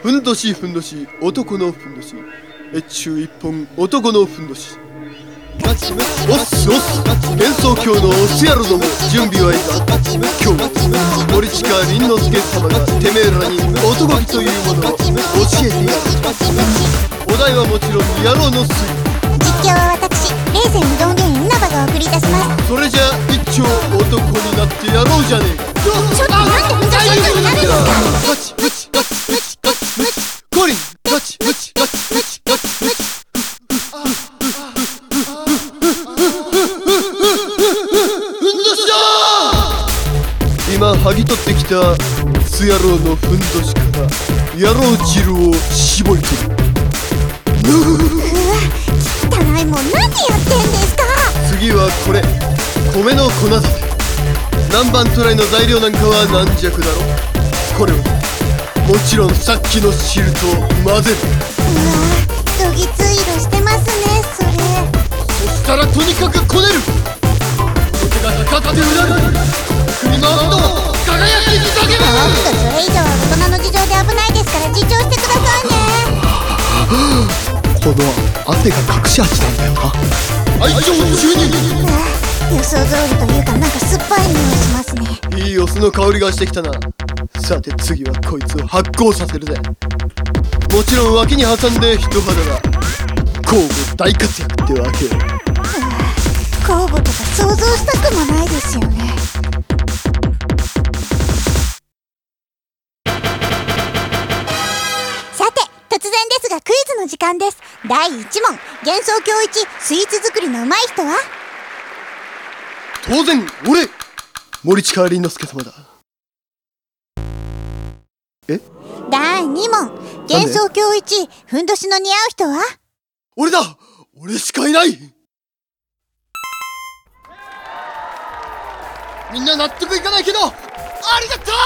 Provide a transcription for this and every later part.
ふんどしふんどし男のふんどし越中一本男のふんどしおっすおっす幻想郷のオス野郎ども準備はいいか。今日森近倫之助様がてめえらに男気というものを教えてやる。お題はもちろん野郎の推理。 実況は私霊泉うどん芸人稲葉がお送りいたします。 それじゃあ一丁男になってやろうじゃねえか。 ちょっとなんでふんどしになるんですか。 ガチガチガチガチガチガチコリンガチガチガチガチガチガチ今剥ぎ取ってきたス野郎のふんどしから野郎汁を絞り取る。 汚いもん何やってんですか。 次はこれ米の粉だぜ。南蛮トライの材料なんかは軟弱だろ。これをもちろんさっきの汁と混ぜる。 どぎつい色してますねそれ。 そしたらとにかくこねる。手がかかって裏る振り回すと輝きにかける。 それ以上は大人の事情で危ないですから自重してくださいね。 この汗が隠し味なんだよな。愛情注入。 予想通りというかなんか酸っぱい匂いしますね。 いいお酢の香りがしてきたな。さて次はこいつを発酵させるぜ。もちろん脇に挟んで人肌が交互大活躍ってわけよ。 交互とか想像したくもないですよね。さて突然ですがクイズの時間です。第1問、幻想郷一スイーツ作りのうまい人は。 当然俺森近倫之助様だ。え？ 第2問、幻想郷一ふんどしの似合う人は。 俺だ。俺しかいない。みんな納得いかないけどありがと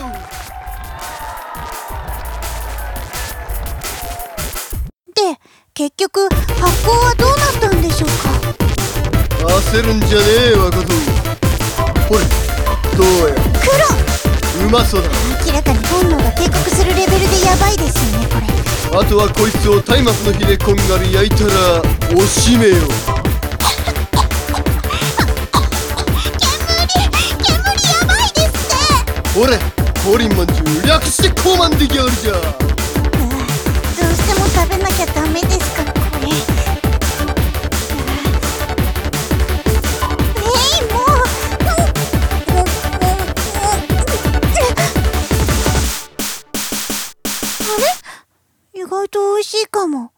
う。 で結局発酵はどうなったんでしょうか。 焦るんじゃねえ若造。ほれどうや黒。 うまそうだ。 明らかに本能が警告するレベルでヤバいですよねこれ。 あとはこいつを松明の火でこんがり焼いたらおしめよ。 煙ヤバいですって。 ほれコリンまんじゅう略してコーマンできあるじゃ。 どうしても食べなきゃダメですかこれ。もうあれ意外と美味しいかも。